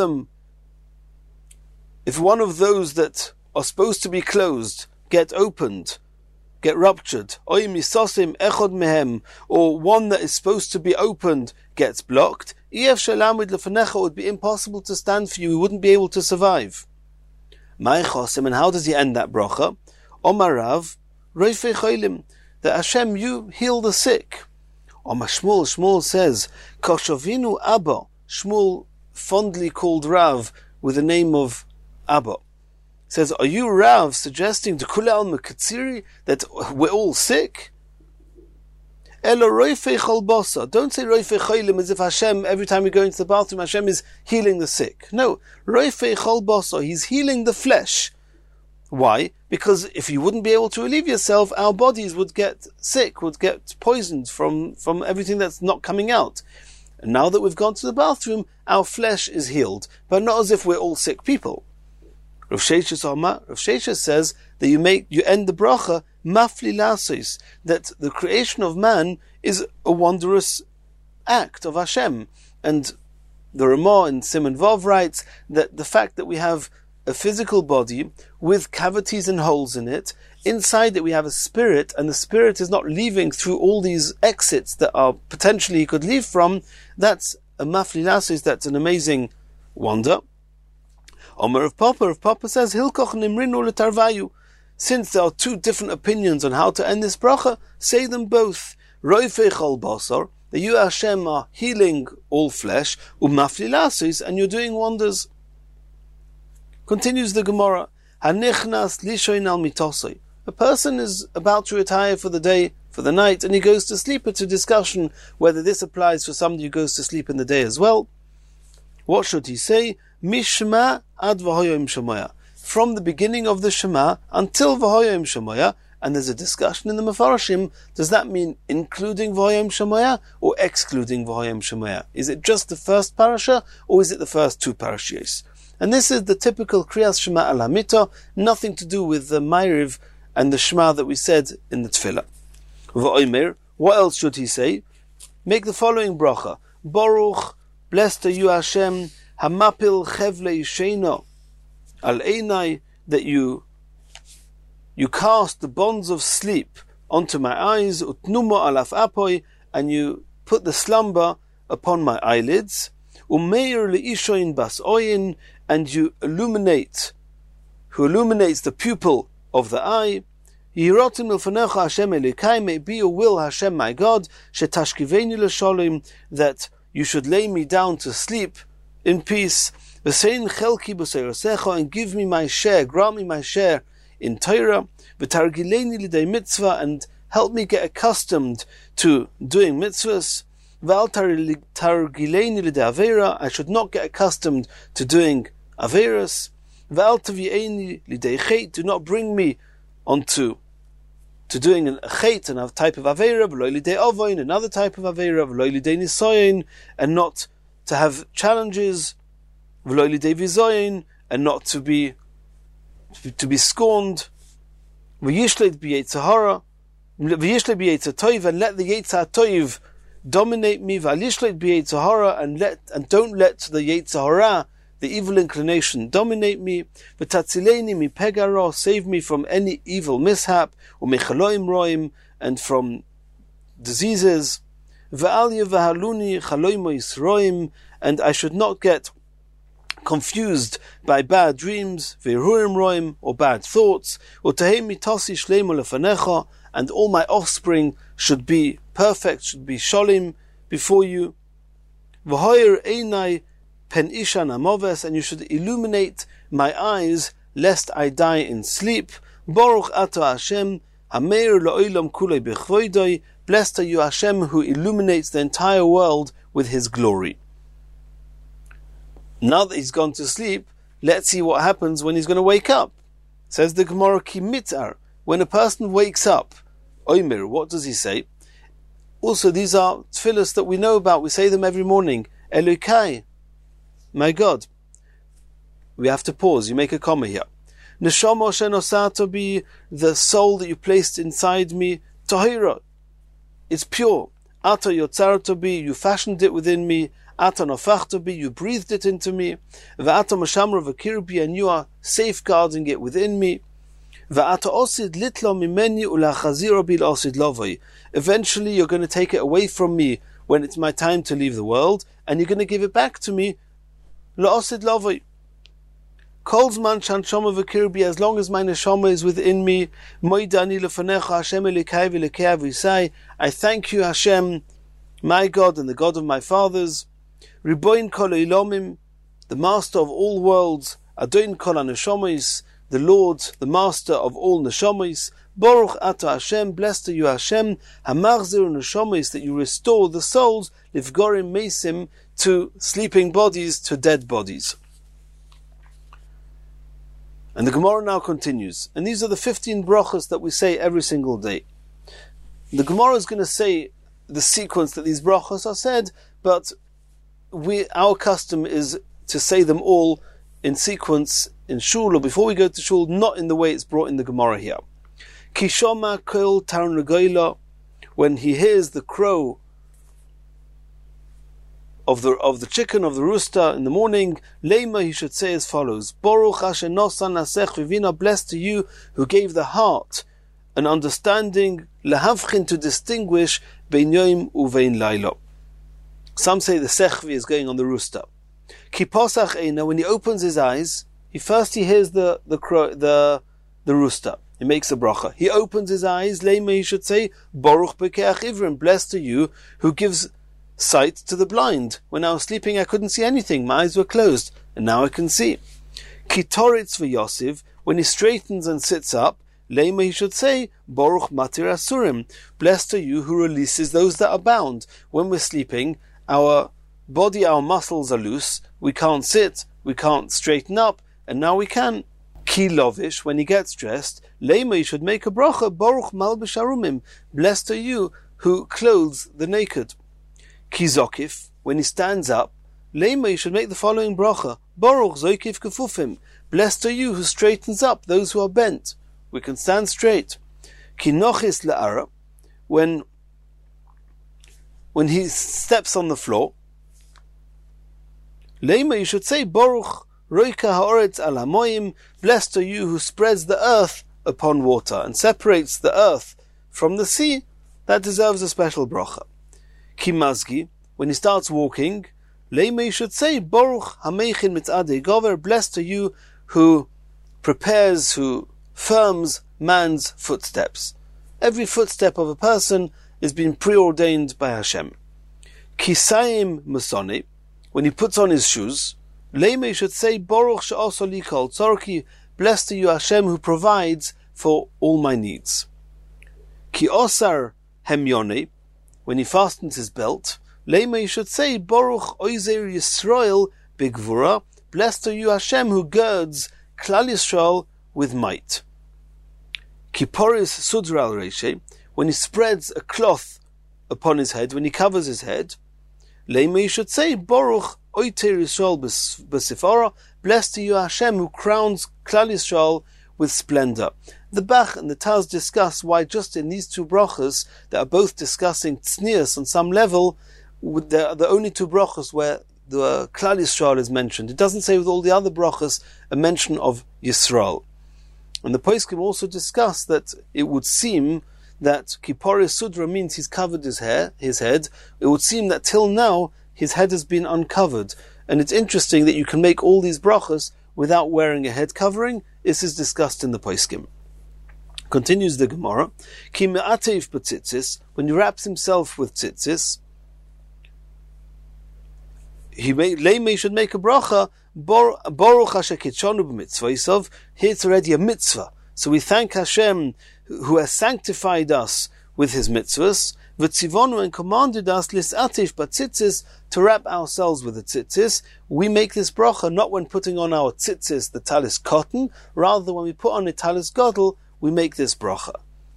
those that are supposed to be closed get opened, get ruptured, or one that is supposed to be opened gets blocked, it would be impossible to stand for you, you wouldn't be able to survive. And how does he end that bracha? Omar Rav, that Hashem, you heal the sick. Omar Shmuel says, Koshovinu Abba, Shmuel fondly called Rav with the name of Abba. Says, are you, Rav, suggesting to Kule al Mekatsiri that we're all sick? Elo roifei cholbosa. Don't say roifei cholim as if Hashem, every time you go into the bathroom, Hashem is healing the sick. No, roifei cholbosa, he's healing the flesh. Why? Because if you wouldn't be able to relieve yourself, our bodies would get sick, would get poisoned from everything that's not coming out. And now that we've gone to the bathroom, our flesh is healed, but not as if we're all sick people. Rav Sheshes says that you end the bracha mafli lasos, that the creation of man is a wondrous act of Hashem. And the Ramah in Siman Vav writes that the fact that we have a physical body with cavities and holes in it, inside that we have a spirit, and the spirit is not leaving through all these exits that are potentially he could leave from, that's a mafli lasos, that's an amazing wonder. Omer of Papa says, Hilkoch nimrinu letarvayu. Since there are two different opinions on how to end this bracha, say them both. Roifei chol basar, that you Hashem are healing all flesh, umafli lasos, and you're doing wonders. Continues the Gemara, Hanichnas lishoin al mitosoi. A person is about to retire for the day, for the night, and he goes to sleep. It's a discussion whether this applies for somebody who goes to sleep in the day as well. What should he say? Mishma ad v'hoyim shemoya. From the beginning of the Shema until v'hoyim shemoya. And there's a discussion in the Mefarshim, does that mean including v'hoyim shemoya or excluding v'hoyim shemoya? Is it just the first parasha or is it the first two parashiyos? And this is the typical Kriyas Shema al Hamita, nothing to do with the Ma'ariv and the Shema that we said in the Tefillah. V'omer, what else should he say? Make the following bracha. Baruch, blessed are you Hashem, hamapil chevle yisheino, al einai, that you cast the bonds of sleep onto my eyes, utnumo alaf apoi, and you put the slumber upon my eyelids, umeir leishoin bas oyin, and you illuminate, who illuminates the pupil of the eye. Yirotim ilfanecha Hashem elikai, may be your will, Hashem my God, shetashkiveni l'sholim, that you should lay me down to sleep in peace. V'sein chelki b'seirosecha, and give me my share, grant me my share in Torah. V'targileni l'day mitzvah, and help me get accustomed to doing mitzvahs. V'al targileni l'day avera, I should not get accustomed to doing averas. V'al tavi'eni l'day chet, do not bring me onto to doing a chet, another type of avera, v'lo l'day avoin, another type of avera, v'lo l'day nisoyin, and not to have challenges, v'lo l'day vizoyin, and not to be scorned. V'yishleit b'yetzer hara, v'yishleit b'yetzer toiv, and let the yetzer toiv dominate me. V'yishleit b'yetzer hara, and don't let the yetzer hara, the evil inclination, dominate me. V'tatzileni mi pegaro, save me from any evil mishap, u'mechaloim roim, and from diseases. V'al yevahaluni chaloimo yisroim, and I should not get confused by bad dreams, v'irhurim roim, or bad thoughts. U'tahei mitasi shleimu lefanecha, and all my offspring should be perfect, should be sholim before you. V'hoyer einai pen ishan amoves, and you should illuminate my eyes, lest I die in sleep. Baruch ato Hashem, hameir lo'olam kulei b'chvoidoi, blessed are you Hashem, who illuminates the entire world with His glory. Now that he's gone to sleep, let's see what happens when he's going to wake up. Says the Gemara, ki mitar, when a person wakes up, oimer, what does he say? Also, these are tefillahs that we know about, we say them every morning. Elokai, my God. We have to pause, you make a comma here. Neshama shenosato bi, the soul that you placed inside me, tahira, it's pure. Ata yotzarato bi, you fashioned it within me. Ata nofachto bi, you breathed it into me. Va'ata mashamra v'kirbi, and you are safeguarding it within me. Va'ata osid litlo mimeni ulachaziro bil osid lovoi. Eventually you're going to take it away from me when it's my time to leave the world, and you're going to give it back to me la'osid lovoi. Kol zman shanshama v'kirbi, as long as my neshama is within me. Moidani lefanecha Hashem elikai v'elekei avosai, I thank you Hashem, my God and the God of my fathers. Riboin kol ilomim, the master of all worlds. Adon kol haneshamis, the Lord, the master of all neshamis. Baruch ata Hashem, blessed are you Hashem, hamachzir neshamis, that you restore the souls, livgorim mesim, to sleeping bodies, to dead bodies. And the Gemara now continues, and these are the 15 brachas that we say every single day. The Gemara is going to say the sequence that these brachas are said, but our custom is to say them all in sequence in shul or before we go to shul, not in the way it's brought in the Gemara here. Kishoma kol tarnagoila, when he hears the crow of the chicken, of the rooster in the morning, Lema, he should say as follows: Baruch Asher nosan nasech vivina, blessed to you who gave the heart an understanding, lehavchin, to distinguish bein yom uvein laila. Some say the sechvi is going on the rooster. Ki posach eina, when he opens his eyes, he hears the rooster. He makes a bracha. He opens his eyes, Lema, he should say, Baruch bekeach ivrim, blessed to you who gives sight to the blind. When I was sleeping, I couldn't see anything. My eyes were closed, and now I can see. Ki toritz v'yosiv, when he straightens and sits up, Lema, he should say, Baruch matir asurim, blessed are you who releases those that are bound. When we're sleeping, our body, our muscles are loose, we can't sit, we can't straighten up, and now we can. Ki lovish, when he gets dressed, Lema, you should make a bracha, Baruch malbish arumim, blessed are you who clothes the naked. Ki zokif, when he stands up, Lema, you should make the following bracha, Baruch zoikif kefufim, blessed are you who straightens up those who are bent. We can stand straight. Ki nochis le'ara, when he steps on the floor, Lema, you should say, Baruch roika ha'oretz al hamoyim, blessed are you who spreads the earth upon water and separates the earth from the sea. That deserves a special bracha. Ki mazgi, when he starts walking, Lema, you should say, Baruch hameichin mitzadei gover, blessed are you who prepares, who firms man's footsteps. Every footstep of a person is being preordained by Hashem. Kisayim musoni, when he puts on his shoes, Lema, you should say, Baruch she'oso li kol tzorki, blessed are you Hashem who provides for all my needs. Ki osar hemyone, when he fastens his belt, Lema, you should say, Baruch oizer Yisrael bigvura, blessed are you Hashem who girds Klal Yisrael with might. Ki poris sudra al reishe, when he spreads a cloth upon his head, when he covers his head, Lema, you should say, Baruch oiter Yisrael b'sifara, blessed are you Hashem who crowns Klal Yisrael with splendor. The Bach and the Taz discuss why just in these two brachas that are both discussing tznius on some level, they're the only two brachas where the Klal Yisrael is mentioned. It doesn't say with all the other brachas a mention of Yisrael. And the poskim also discuss that it would seem that Kippori Sudra means he's covered his head. It would seem that till now his head has been uncovered. And it's interesting that you can make all these brachas without wearing a head covering. This is discussed in the poskim. Continues the Gemara. Ki me'atev b'tzitzis, when he wraps himself with tzitzis, Lema should make a bracha, Baruch Hashem kitshonu b'mitzvah. Here it's already a mitzvah. So we thank Hashem who has sanctified us with his mitzvahs, v'tzivonu, and commanded us lis'atif b'tzitzis, to wrap ourselves with the tzitzis. We make this bracha not when putting on our tzitzis, the talis cotton, rather when we put on a talis gadol, we make this bracha.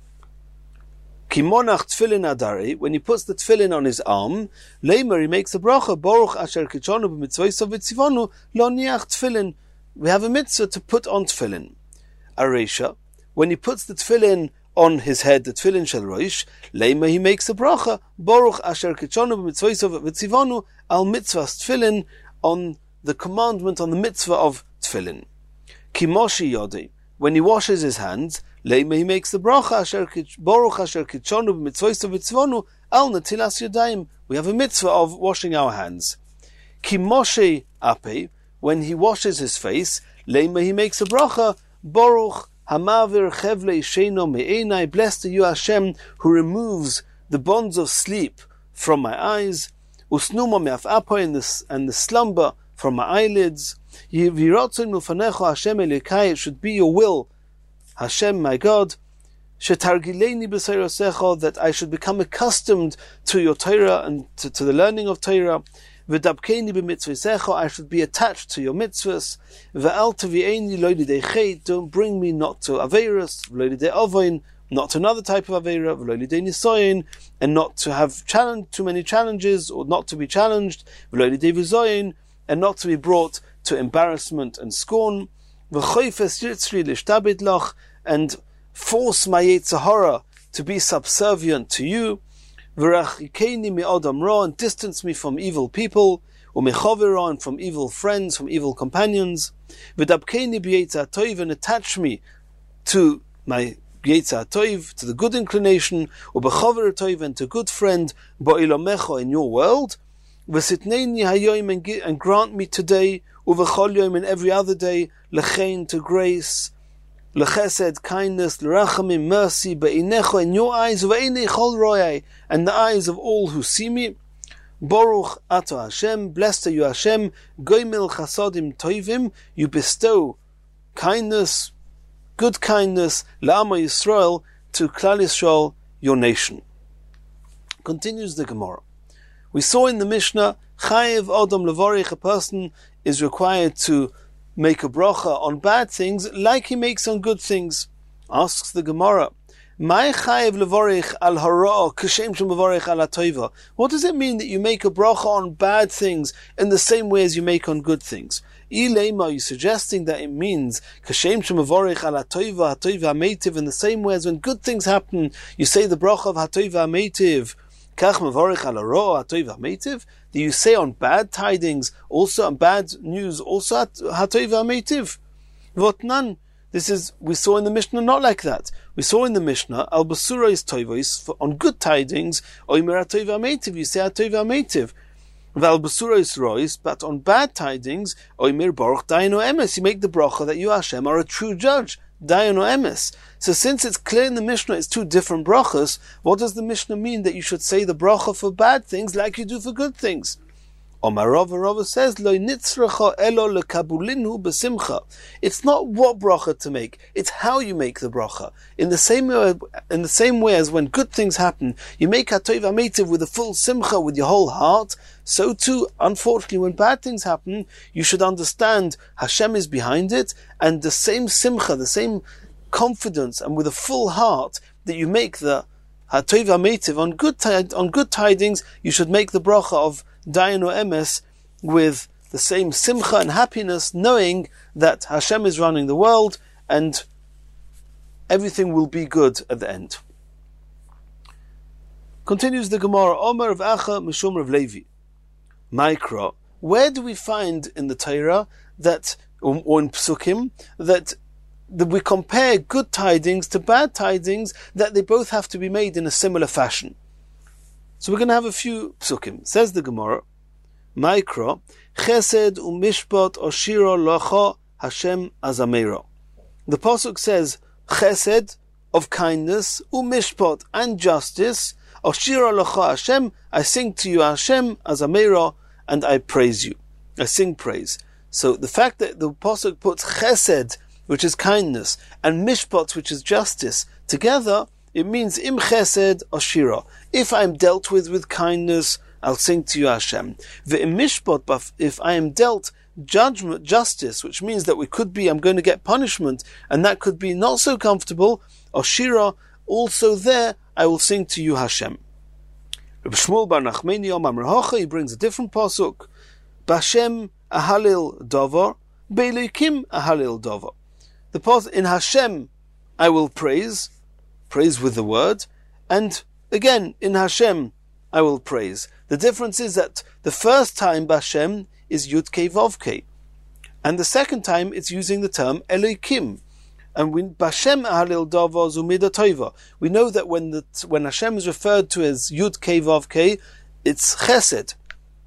Kimonach tefillin adari, when he puts the tefillin on his arm, Leimer, he makes a bracha, Baruch asher kitshonu b'mitzvayso v'tzivonu lo niach tefillin. We have a mitzvah to put on tefillin. Aresha, when he puts the tefillin on his head, the tefillin shel roish, Leimer, he makes a bracha, Baruch asher kitshonu b'mitzvayso v'tzivonu al mitzvahs tefillin, on the commandment, on the mitzvah of tefillin. Kimoshi yodi, when he washes his hands, Leimer, he makes the bracha, Baruch asher kitshonu b'mitzvayso v'tzivonu al natilas yadayim. We have a mitzvah of washing our hands. Ki Moshe ape, when he washes his face, Leimer, he makes a bracha, Baruch hamavir chevle sheino me'enai, blessed are you Hashem who removes the bonds of sleep from my eyes, usnuma me'af apo, and the slumber from my eyelids. Yiviratzon milfanecho Hashem elikai, it should be your will, Hashem, my God, shetargileni b'seirosecho, that I should become accustomed to your Torah and to the learning of Torah. V'dabkeni b'mitzvaysecho, I should be attached to your mitzvahs. V'al tavi'eni lo lidei chet, don't bring me not to aveirus, v'lo lidei avoin, not to another type of aveira, v'lo lidei nisoyin, and not to have too many challenges, or not to be challenged, v'lo lidei v'zoyin, and not to be brought to embarrassment and scorn. V'choifes yitzri l'shtabid loch, and force my Yetzer Hara to be subservient to you. V'rachikeini mi'adam ra, and distance me from evil people, u'mechavira, and from evil friends, from evil companions. V'dabkeini b'yetzer toiv, and attach me to my Yetzer Toiv, to the good inclination, u'b'chavir toiv, and to good friend, ba'ilamecha, in your world. V'sitneini hayoim, and grant me today, uv'chol yom, and every other day, lechein, to grace, lechesed, kindness, l'rachamim, mercy, be'inecha, in your eyes, v'einei chol royai, and the eyes of all who see me. Baruch ato Hashem, blessed are you Hashem, goymil chasadim toivim, you bestow kindness, good kindness, la'ama Yisrael, to Klal Yisrael, your nation. Continues the Gemara. We saw in the Mishnah, Chayev Odom Levorich, a person is required to make a bracha on bad things like he makes on good things. Asks the Gemara, Mai Chayev Levorich al hara kashem shemevorich al hatoiva. What does it mean that you make a bracha on bad things in the same way as you make on good things? Ilema, are you suggesting that it means kashem shemevorich al hatoiva meitiv, in the same way as when good things happen, you say the bracha of hatoiva meitiv? Kach mevorich al hara hatoiva meitiv? Do you say on bad tidings, also on bad news, also hatoiva meitiv? Votnan. This is, we saw in the Mishnah not like that. We saw in the Mishnah, al basurais toivos, on good tidings, oimer hatoiva meitiv, you say hatoiva meitiv. Val basurais rois, but on bad tidings, oimer baruch dayan o emes, you make the bracha that you, Hashem, are a true judge, dayan o emes. So since it's clear in the Mishnah it's two different brachas, what does the Mishnah mean that you should say the bracha for bad things like you do for good things? Omar Rava says, Lo nitzracha elo lekabulinhu besimcha. It's not what bracha to make, it's how you make the bracha. In the same way as when good things happen, you make hatoiva meitiv with a full simcha, with your whole heart, so too, unfortunately, when bad things happen, you should understand Hashem is behind it, and the same simcha, the same confidence, and with a full heart that you make the hatoiva meitiv on good tidings, you should make the bracha of Dayan o Emes with the same simcha and happiness, knowing that Hashem is running the world and everything will be good at the end. Continues the Gemara, Omer of Acha Mishum Rav Levi. Mikra, where do we find in the Torah that, or in Psukim, that we compare good tidings to bad tidings, that they both have to be made in a similar fashion? So we're going to have a few psukim. Says the Gemara, Mikra, Chesed u'mishpat oshiro lacha Hashem azamero. The pasuk says, Chesed, of kindness, u'mishpat, and justice, oshiro lacha Hashem, I sing to you Hashem azamero, and I praise you. I sing praise. So the fact that the pasuk puts Chesed, which is kindness, and mishpat, which is justice, together, it means im chesed oshira. If I am dealt with kindness, I'll sing to you Hashem. Ve'im mishpat, but if I am dealt justice, which means that I'm going to get punishment, and that could be not so comfortable, oshira, also there, I will sing to you Hashem. Rabbi Shmuel bar Nachmani Omar Merhocha, he brings a different pasuk. B'Hashem ahalil davar, be'Elokim ahalil davar. The pasuk, in Hashem I will praise with the word, and again, in Hashem, I will praise. The difference is that the first time B'Hashem is Yud Kei Vav Kei, and the second time it's using the term Elokim. And when B'Hashem Ahalil Dava Zumida Toiva, we know that when Hashem is referred to as Yud Kei Vav Kei, it's Chesed,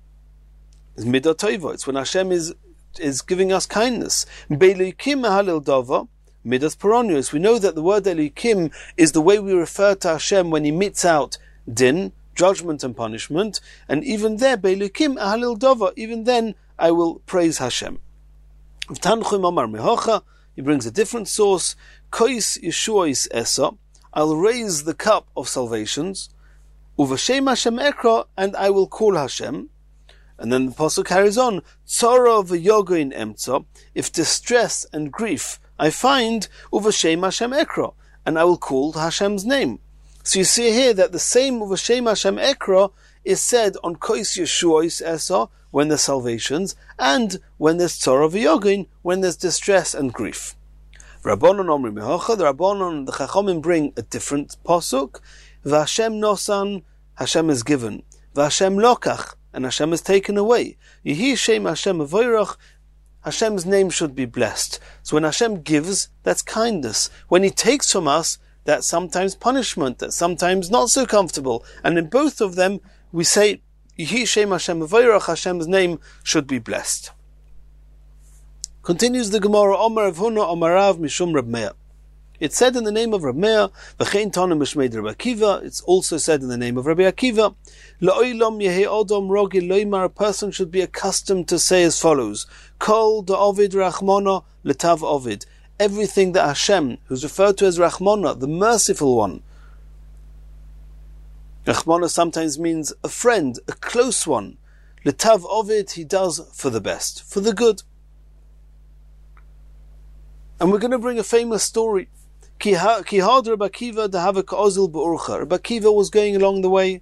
it's Midah Toiva. It's when Hashem is giving us kindness. Be'Elokim Ahalil Dava Midas Peronius. We know that the word Elokim is the way we refer to Hashem when He meets out din, judgment and punishment, and even there, Be'Elokim ahalil dova, even then I will praise Hashem. Tanchum Amar Mehocha, he brings a different source, Kois Yeshuois Esa, I'll raise the cup of salvations, Uvashem Hashem Ekra, and I will call Hashem. And then the apostle carries on, Tzara v'yogoin emtza, if distress and grief I find, Uvashem Hashem Ekra, and I will call Hashem's name. So you see here that the same Uvashem Hashem Ekra is said on Kois Yeshuois Esa, when there's salvations, and when there's Tzara v'yogoin, when there's distress and grief. Rabbanon Omri Mehocha, the Rabbanon, the Chachamim bring a different pasuk, V'Hashem Nosan, Hashem is given, V'Hashem Lokach, and Hashem is taken away. Yehi Shem Hashem Avoirach, Hashem's name should be blessed. So when Hashem gives, that's kindness. When He takes from us, that's sometimes punishment, that's sometimes not so comfortable. And in both of them, we say, Yehi Shem Hashem Avoirach, Hashem's name should be blessed. Continues the Gemara, Omar Rav Huna, Omar Rav Mishum Rab Meir. It's said in the name of Rab Meir, V'chein Tana Mishmeid Rabbi Akiva. It's also said in the name of Rabbi Akiva, La'olam Yehi Odom Rogi Loimar, a person should be accustomed to say as follows, Kol Da'ovid Rachmana Letav Ovid. Everything that Hashem, who's referred to as Rachmana, the merciful one, Rachmana sometimes means a friend, a close one. Letav Ovid, he does for the best, for the good. And we're going to bring a famous story. Ki had Rabbi Akiva dehava ka'ozil be'urcha. Rabbi Akiva was going along the way.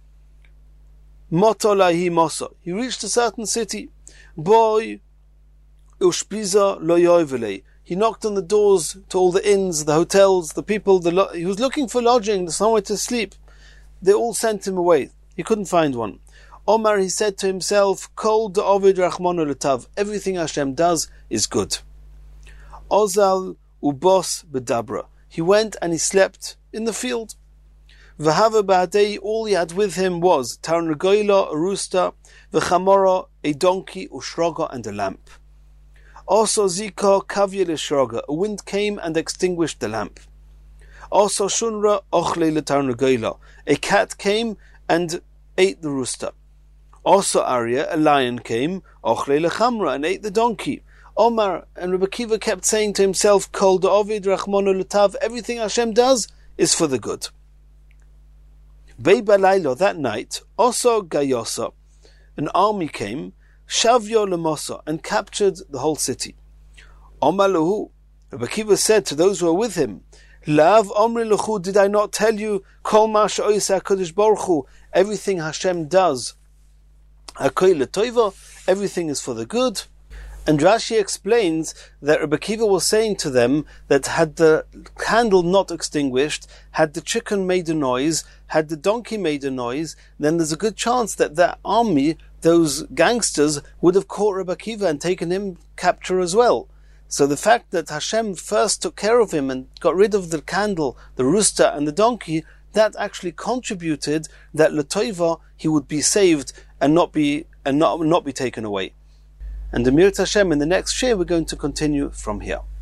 Moto lahi mosa. He reached a certain city. Boy ushpiza lo yovelei. He knocked on the doors to all the inns, the hotels, the people. He was looking for lodging, somewhere to sleep. They all sent him away. He couldn't find one. Omar, he said to himself, Kol da'ovid rachmanu letav. Everything Hashem does is good. Ozal ubos bedabra. He went and he slept in the field. V'hava ba'adei, all he had with him was tarnagoila, a rooster, v'chamora, a donkey, ushroga, and a lamp. Also zika kavya l'shroga, a wind came and extinguished the lamp. Also shunra ochle l'tarnagoila, a cat came and ate the rooster. Also Arya, a lion came, ochle l'chamra, and ate the donkey. Omar and Rabbi Akiva kept saying to himself, Kol da'ovid rachmanu letav, everything Hashem does is for the good. Bei balaylo, that night, also Gayosa, an army came, Shavyo lemosa, and captured the whole city. Omar lahu, Rabbi Akiva said to those who were with him, Lav omri lahu, did I not tell you, Kol ma she'osa HaKadosh Baruch Hu, everything Hashem does, Hakol l'toiva, everything is for the good. And Rashi explains that Rabbi Akiva was saying to them that had the candle not extinguished, had the chicken made a noise, had the donkey made a noise, then there's a good chance that that army, those gangsters, would have caught Rabbi Akiva and taken him capture as well. So the fact that Hashem first took care of him and got rid of the candle, the rooster and the donkey, that actually contributed that L'Toiva, he would be saved and not be taken away. And the Mirat Hashem, in the next share, we're going to continue from here.